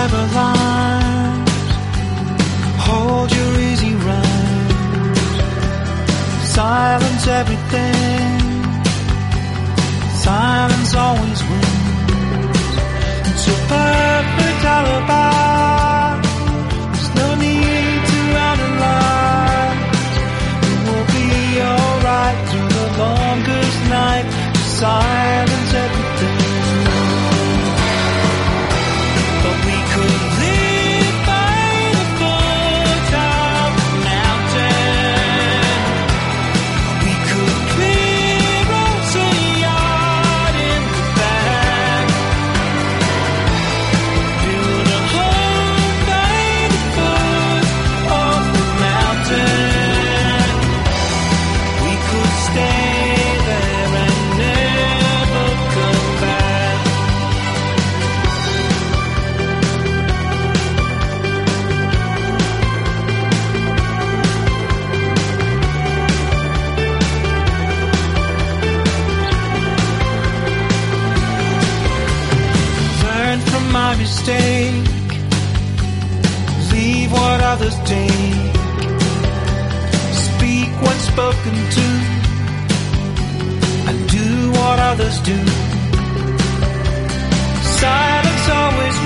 clever lines, hold your easy rhyme, silence everything, silence always wins. It's a perfect alibi, there's no need to analyze. It will be alright through the longest night. Silence everything. But we could live by the foot of the mountain. We could clear us a yard in the back, build a home by the foot of the mountain. We could stay there and never come back. Learn from my mistake, leave what others take, speak when spoken to, and do what others do. Silence always